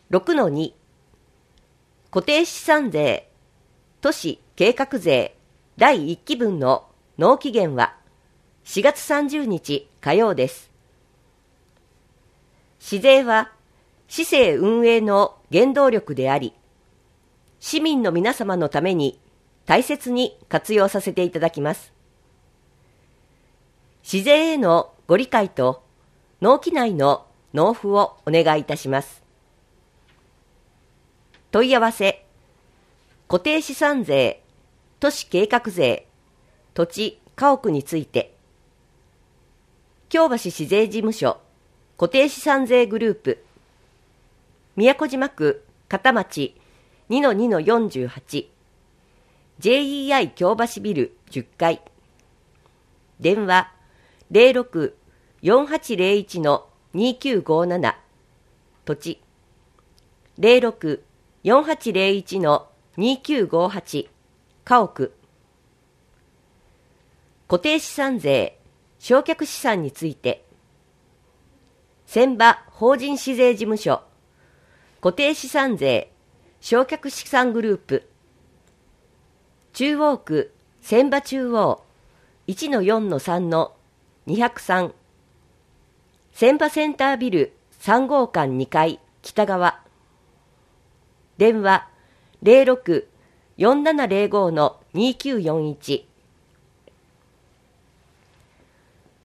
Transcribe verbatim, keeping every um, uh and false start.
ろくのに 固定資産税都市計画税だいいっきぶんの納期限はしがつさんじゅうにち火曜です。市税は市政運営の原動力であり、市民の皆様のために大切に活用させていただきます。市税へのご理解と納期内の納付をお願いいたします。問い合わせ、固定資産税、都市計画税、土地・家屋について、京橋市税事務所、固定資産税グループ、宮古島区片町 にのにのよんじゅうはち、ジェイイーアイ 京橋ビルじゅっかい、電話 ゼロろく よんはちゼロいち にきゅうごなな、土地 ゼロろく よんはちゼロいち にきゅうごはち、家屋、固定資産税、償却資産について、船場法人市税事務所、固定資産税、償却資産グループ、中央区船場中央 いちのよんのさんのにひゃくさん、船場センタービルさんごうかんにかい北側、電話 ゼロろく よんななゼロご にきゅうよんいち